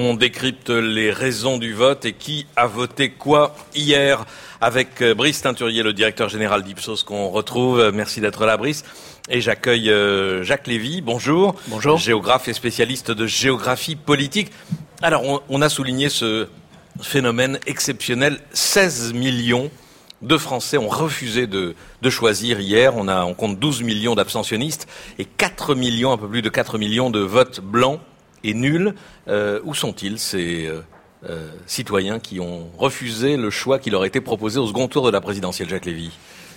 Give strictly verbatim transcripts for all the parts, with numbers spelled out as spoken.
on décrypte les raisons du vote et qui a voté quoi hier avec Brice Teinturier, le directeur général d'Ipsos qu'on retrouve. Merci d'être là, Brice. Et j'accueille euh, Jacques Lévy. Bonjour. Bonjour. Géographe et spécialiste de géographie politique. Alors, on, on a souligné ce phénomène exceptionnel. seize millions de Français ont refusé de, de choisir hier. On a, on compte douze millions d'abstentionnistes et quatre millions, un peu plus de quatre millions de votes blancs et nuls. Euh, où sont-ils, ces euh, euh, citoyens qui ont refusé le choix qui leur a été proposé au second tour de la présidentielle, Jacques Lévy?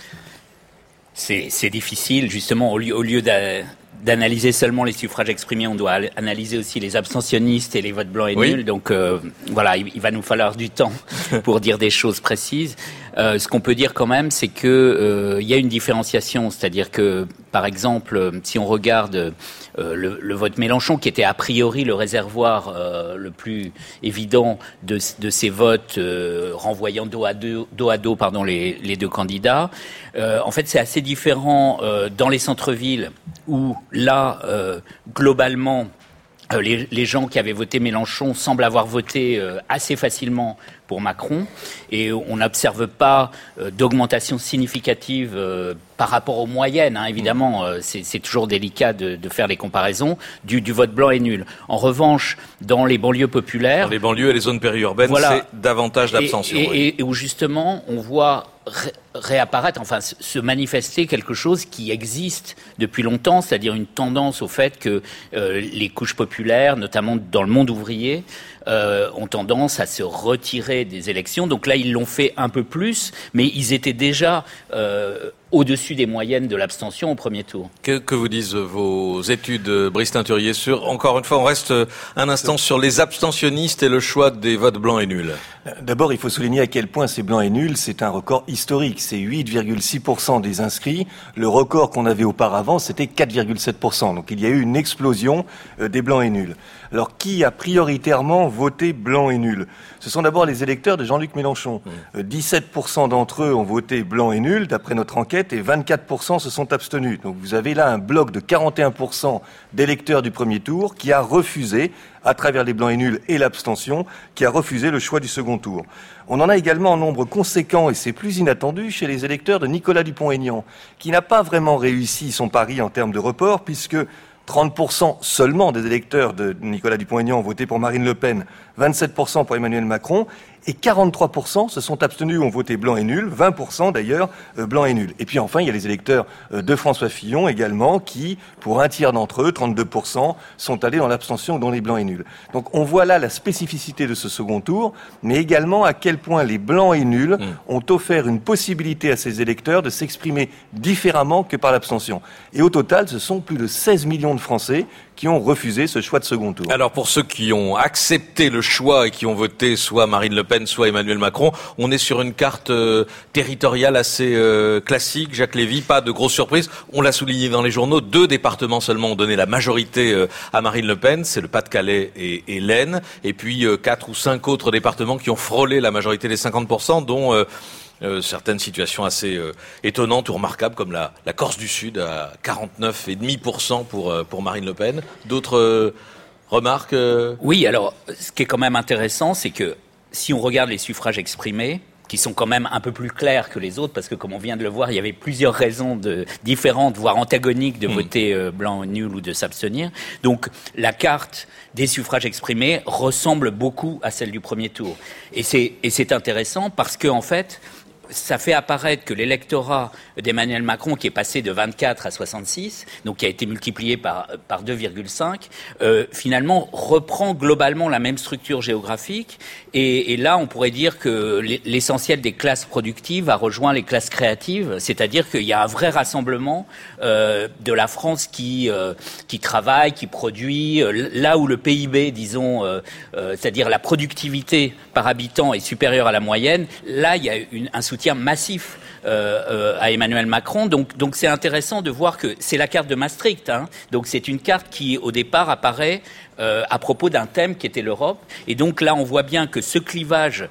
C'est, c'est difficile, justement, au lieu, au lieu d'a, d'analyser seulement les suffrages exprimés, on doit analyser aussi les abstentionnistes et les votes blancs et oui. nuls. Donc euh, voilà, il, il va nous falloir du temps pour dire des choses précises. Euh, ce qu'on peut dire quand même, c'est que euh, il y a une différenciation, c'est-à-dire que, par exemple, si on regarde euh, le, le vote Mélenchon, qui était a priori le réservoir euh, le plus évident de, de ces votes euh, renvoyant dos à dos, dos à dos, pardon, les, les deux candidats. Euh, en fait, c'est assez différent euh, dans les centres-villes où là, euh, globalement, euh, les, les gens qui avaient voté Mélenchon semblent avoir voté euh, assez facilement pour Macron, et on n'observe pas euh, d'augmentation significative euh, par rapport aux moyennes. Hein, évidemment, euh, c'est, c'est toujours délicat de, de faire les comparaisons du, du vote blanc et nul. En revanche, dans les banlieues populaires, dans les banlieues et les zones périurbaines, voilà, c'est davantage d'abstention. Et, et, oui. et, et où justement, on voit ré, réapparaître, enfin, se manifester quelque chose qui existe depuis longtemps, c'est-à-dire une tendance au fait que euh, les couches populaires, notamment dans le monde ouvrier, euh, ont tendance à se retirer des élections. Donc là, ils l'ont fait un peu plus, mais ils étaient déjà euh, au-dessus des moyennes de l'abstention au premier tour. Que, que vous disent vos études, Brice Teinturier, sur, encore une fois, on reste un instant sur les abstentionnistes et le choix des votes blancs et nuls. D'abord, il faut souligner à quel point ces blancs et nuls, c'est un record historique. C'est huit virgule six pour cent des inscrits. Le record qu'on avait auparavant, c'était quatre virgule sept pour cent. Donc il y a eu une explosion des blancs et nuls. Alors, qui a prioritairement voté blanc et nul? Ce sont d'abord les électeurs de Jean-Luc Mélenchon. Mmh. dix-sept pour cent d'entre eux ont voté blanc et nul, d'après notre enquête, et vingt-quatre pour cent se sont abstenus. Donc vous avez là un bloc de quarante et un pour cent d'électeurs du premier tour qui a refusé, à travers les blancs et nuls et l'abstention, qui a refusé le choix du second tour. On en a également un nombre conséquent, et c'est plus inattendu, chez les électeurs de Nicolas Dupont-Aignan, qui n'a pas vraiment réussi son pari en termes de report, puisque trente pour cent seulement des électeurs de Nicolas Dupont-Aignan ont voté pour Marine Le Pen, vingt-sept pour cent pour Emmanuel Macron, et quarante-trois pour cent se sont abstenus ou ont voté blanc et nul, vingt pour cent d'ailleurs euh, blanc et nul. Et puis enfin, il y a les électeurs euh, de François Fillon également, qui, pour un tiers d'entre eux, trente-deux pour cent, sont allés dans l'abstention ou dans les blancs et nuls. Donc on voit là la spécificité de ce second tour, mais également à quel point les blancs et nuls mmh. ont offert une possibilité à ces électeurs de s'exprimer différemment que par l'abstention. Et au total, ce sont plus de seize millions de Français qui ont refusé ce choix de second tour. Alors pour ceux qui ont accepté le choix et qui ont voté soit Marine Le Pen, soit Emmanuel Macron, on est sur une carte euh, territoriale assez euh, classique. Jacques Lévy, pas de grosse surprise. On l'a souligné dans les journaux, deux départements seulement ont donné la majorité euh, à Marine Le Pen, c'est le Pas-de-Calais et, et l'Aisne, et puis euh, quatre ou cinq autres départements qui ont frôlé la majorité des cinquante pour cent, dont euh, Euh, certaines situations assez euh, étonnantes ou remarquables, comme la, la Corse du Sud à quarante-neuf virgule cinq pour cent pour, euh, pour Marine Le Pen. D'autres euh, remarques euh... Oui, alors, ce qui est quand même intéressant, c'est que si on regarde les suffrages exprimés, qui sont quand même un peu plus clairs que les autres, parce que comme on vient de le voir, il y avait plusieurs raisons de, différentes, voire antagoniques, de mmh. voter euh, blanc, nul ou de s'abstenir. Donc la carte des suffrages exprimés ressemble beaucoup à celle du premier tour. Et c'est, et c'est intéressant parce que en fait, ça fait apparaître que l'électorat d'Emmanuel Macron, qui est passé de vingt-quatre à soixante-six, donc qui a été multiplié par, par deux virgule cinq, euh, finalement reprend globalement la même structure géographique. Et, et là, on pourrait dire que l'essentiel des classes productives a rejoint les classes créatives, c'est-à-dire qu'il y a un vrai rassemblement euh, de la France qui, euh, qui travaille, qui produit, euh, là où le P I B, disons, euh, euh, c'est-à-dire la productivité par habitant est supérieure à la moyenne, là, il y a une, un soutien massif euh, euh, à Emmanuel Macron. Donc, donc c'est intéressant de voir que c'est la carte de Maastricht. Hein. Donc c'est une carte qui, au départ, apparaît euh, à propos d'un thème qui était l'Europe. Et donc là, on voit bien que ce clivage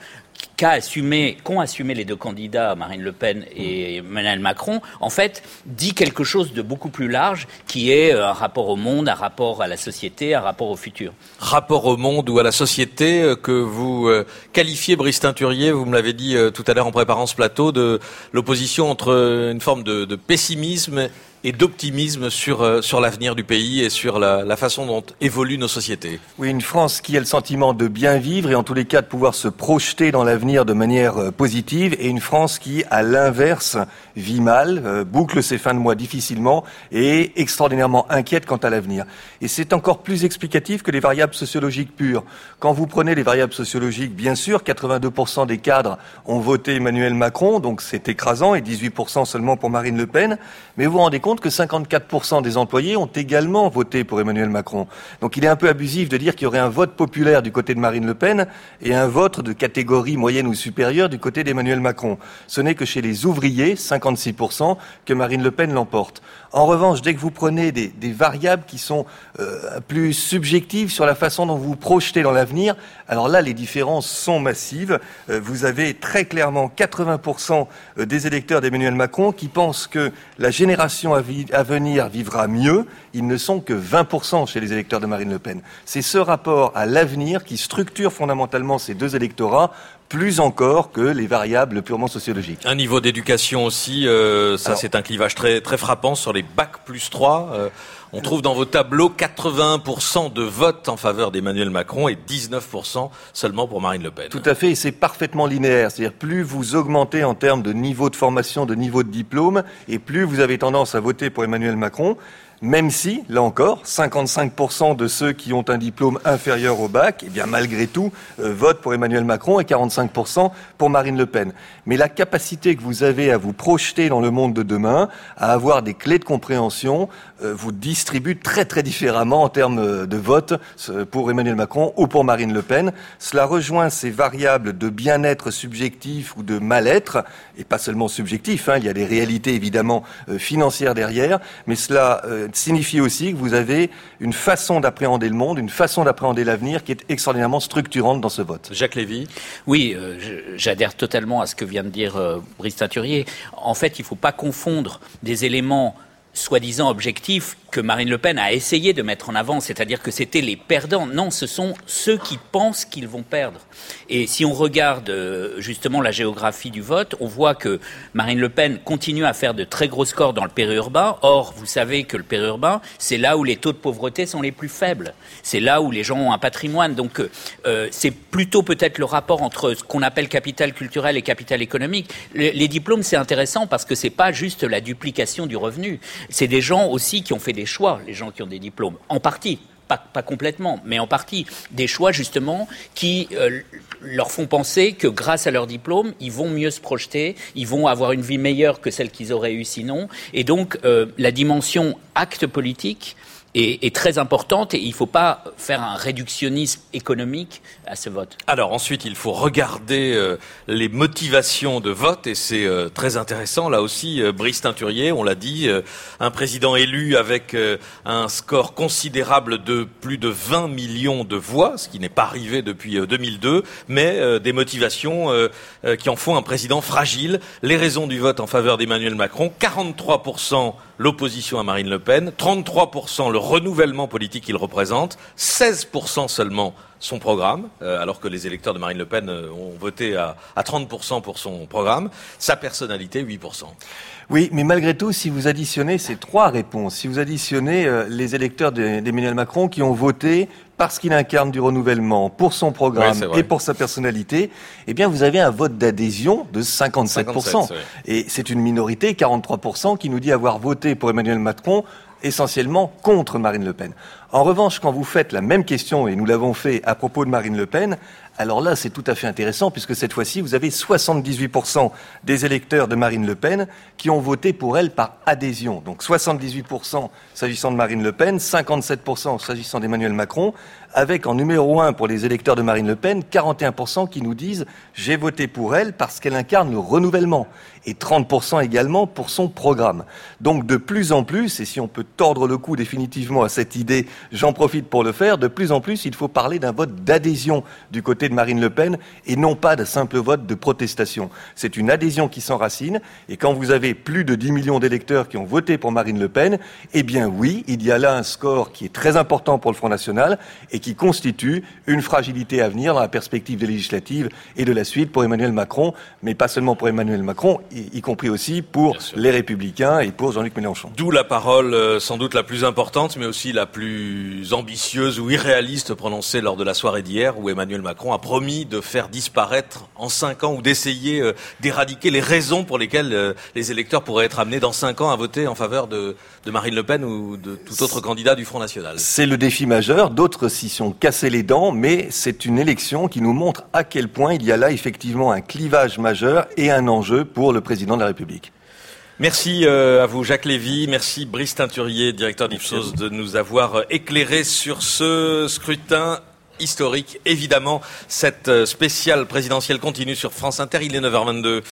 qu'a assumé, qu'ont assumé les deux candidats, Marine Le Pen et Emmanuel Macron, en fait, dit quelque chose de beaucoup plus large, qui est un rapport au monde, un rapport à la société, un rapport au futur. Rapport au monde ou à la société que vous euh, qualifiez, Brice Teinturier, vous me l'avez dit euh, tout à l'heure en préparant ce plateau, de l'opposition entre une forme de, de pessimisme et d'optimisme sur euh, sur l'avenir du pays et sur la, la façon dont évoluent nos sociétés. Oui, une France qui a le sentiment de bien vivre et en tous les cas de pouvoir se projeter dans l'avenir de manière euh, positive, et une France qui, à l'inverse, vit mal, euh, boucle ses fins de mois difficilement et est extraordinairement inquiète quant à l'avenir. Et c'est encore plus explicatif que les variables sociologiques pures. Quand vous prenez les variables sociologiques, bien sûr, quatre-vingt-deux pour cent des cadres ont voté Emmanuel Macron, donc c'est écrasant, et dix-huit pour cent seulement pour Marine Le Pen, mais vous vous rendez compte que cinquante-quatre pour cent des employés ont également voté pour Emmanuel Macron. Donc il est un peu abusif de dire qu'il y aurait un vote populaire du côté de Marine Le Pen et un vote de catégorie moyenne ou supérieure du côté d'Emmanuel Macron. Ce n'est que chez les ouvriers, cinquante-six pour cent, que Marine Le Pen l'emporte. En revanche, dès que vous prenez des, des variables qui sont euh, plus subjectives sur la façon dont vous vous projetez dans l'avenir, alors là, les différences sont massives. Euh, vous avez très clairement quatre-vingts pour cent des électeurs d'Emmanuel Macron qui pensent que la génération à, vi- à venir vivra mieux. Ils ne sont que vingt pour cent chez les électeurs de Marine Le Pen. C'est ce rapport à l'avenir qui structure fondamentalement ces deux électorats, plus encore que les variables purement sociologiques. Un niveau d'éducation aussi, euh, ça Alors, c'est un clivage très très frappant sur les bacs plus trois. Euh, on trouve dans vos tableaux quatre-vingt-un pour cent de vote en faveur d'Emmanuel Macron et dix-neuf pour cent seulement pour Marine Le Pen. Tout à fait, et c'est parfaitement linéaire. C'est-à-dire plus vous augmentez en termes de niveau de formation, de niveau de diplôme, et plus vous avez tendance à voter pour Emmanuel Macron. Même si, là encore, cinquante-cinq pour cent de ceux qui ont un diplôme inférieur au bac, eh bien, malgré tout, euh, votent pour Emmanuel Macron et quarante-cinq pour cent pour Marine Le Pen. Mais la capacité que vous avez à vous projeter dans le monde de demain, à avoir des clés de compréhension, euh, vous distribue très très différemment en termes de vote pour Emmanuel Macron ou pour Marine Le Pen. Cela rejoint ces variables de bien-être subjectif ou de mal-être, et pas seulement subjectif, hein, il y a des réalités évidemment euh, financières derrière, mais cela euh, signifie aussi que vous avez une façon d'appréhender le monde, une façon d'appréhender l'avenir qui est extraordinairement structurante dans ce vote. Jacques Lévy. Oui, euh, j'adhère totalement à ce que vient de dire euh, Brice Teinturier. En fait, il ne faut pas confondre des éléments soi-disant objectifs que Marine Le Pen a essayé de mettre en avant, c'est-à-dire que c'était les perdants. Non, ce sont ceux qui pensent qu'ils vont perdre. Et si on regarde euh, justement la géographie du vote, on voit que Marine Le Pen continue à faire de très gros scores dans le périurbain. Or, vous savez que le périurbain, c'est là où les taux de pauvreté sont les plus faibles. C'est là où les gens ont un patrimoine. Donc, euh, c'est plutôt peut-être le rapport entre ce qu'on appelle capital culturel et capital économique. Les, les diplômes, c'est intéressant parce que c'est pas juste la duplication du revenu. C'est des gens aussi qui ont fait des choix, les gens qui ont des diplômes, en partie. Pas, pas complètement, mais en partie, des choix justement qui euh, leur font penser que grâce à leur diplôme, ils vont mieux se projeter, ils vont avoir une vie meilleure que celle qu'ils auraient eue sinon. Et donc, euh, la dimension acte politique est, est très importante et il ne faut pas faire un réductionnisme économique à ce vote. Alors ensuite, il faut regarder euh, les motivations de vote et c'est euh, très intéressant. Là aussi, euh, Brice Teinturier, on l'a dit, euh, un président élu avec euh, un score considérable de plus de vingt millions de voix, ce qui n'est pas arrivé depuis euh, deux mille deux, mais euh, des motivations euh, euh, qui en font un président fragile. Les raisons du vote en faveur d'Emmanuel Macron, quarante-trois pour cent l'opposition à Marine Le Pen, trente-trois pour cent le renouvellement politique qu'il représente, seize pour cent seulement son programme, euh, alors que les électeurs de Marine Le Pen euh, ont voté à, à trente pour cent pour son programme, sa personnalité, huit pour cent. Oui, mais malgré tout, si vous additionnez ces trois réponses, si vous additionnez euh, les électeurs d'Emmanuel Macron qui ont voté parce qu'il incarne du renouvellement, pour son programme oui, et pour sa personnalité, eh bien vous avez un vote d'adhésion de cinquante-sept pour cent. cinquante-sept, et c'est une minorité, quarante-trois pour cent, qui nous dit avoir voté pour Emmanuel Macron essentiellement contre Marine Le Pen. En revanche, quand vous faites la même question, et nous l'avons fait à propos de Marine Le Pen, alors là, c'est tout à fait intéressant, puisque cette fois-ci, vous avez soixante-dix-huit pour cent des électeurs de Marine Le Pen qui ont voté pour elle par adhésion. Donc soixante-dix-huit pour cent s'agissant de Marine Le Pen, cinquante-sept pour cent s'agissant d'Emmanuel Macron, avec en numéro un pour les électeurs de Marine Le Pen, quarante et un pour cent qui nous disent « j'ai voté pour elle parce qu'elle incarne le renouvellement » et trente pour cent également pour son programme. Donc de plus en plus, et si on peut tordre le cou définitivement à cette idée, j'en profite pour le faire, de plus en plus il faut parler d'un vote d'adhésion du côté de de Marine Le Pen et non pas d'un simple vote de protestation. C'est une adhésion qui s'enracine, et quand vous avez plus de dix millions d'électeurs qui ont voté pour Marine Le Pen, eh bien oui, il y a là un score qui est très important pour le Front National et qui constitue une fragilité à venir dans la perspective des législatives et de la suite pour Emmanuel Macron, mais pas seulement pour Emmanuel Macron, y, y compris aussi pour les Républicains et pour Jean-Luc Mélenchon. D'où la parole euh, sans doute la plus importante, mais aussi la plus ambitieuse ou irréaliste prononcée lors de la soirée d'hier, où Emmanuel Macron a promis de faire disparaître en cinq ans ou d'essayer euh, d'éradiquer les raisons pour lesquelles euh, les électeurs pourraient être amenés dans cinq ans à voter en faveur de, de Marine Le Pen ou de tout autre candidat du Front National. C'est le défi majeur. D'autres s'y sont cassés les dents, mais c'est une élection qui nous montre à quel point il y a là effectivement un clivage majeur et un enjeu pour le président de la République. Merci euh, à vous Jacques Lévy, merci Brice Teinturier, directeur d'Ipsos, de nous avoir euh, éclairé sur ce scrutin historique. Évidemment, cette spéciale présidentielle continue sur France Inter, il est neuf heures vingt-deux.